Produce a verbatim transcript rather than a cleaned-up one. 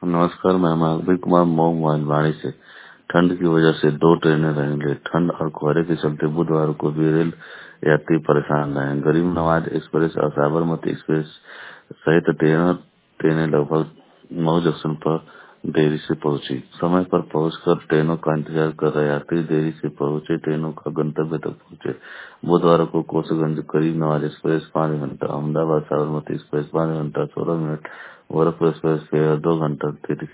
नमस्कार, मैं महावीर कुमार मऊ मोहनबाड़ी से। ठंड की वजह से दो ट्रेनें रहेंगी। ठंड और कोहरे के चलते बुधवार को भी रेल यात्री परेशान रहे। गरीब नवाज एक्सप्रेस और साबरमती एक्सप्रेस सहित तेरह ट्रेनें लगभग मऊ जंक्शन पर देरी से पहुंची। समय पर पहुंचकर ट्रेनों का इंतजार कर रहे यात्री देरी से पहुंचे ट्रेनों का गंतव्य तक पहुंचे। बुधवार को कोसगंज गरीब नवाज एक्सप्रेस पाँच घंटा, अहमदाबाद साबरमती एक्सप्रेस पाँच घंटा सोलह मिनट, गोरखपुर एक्सप्रेस दो घंटा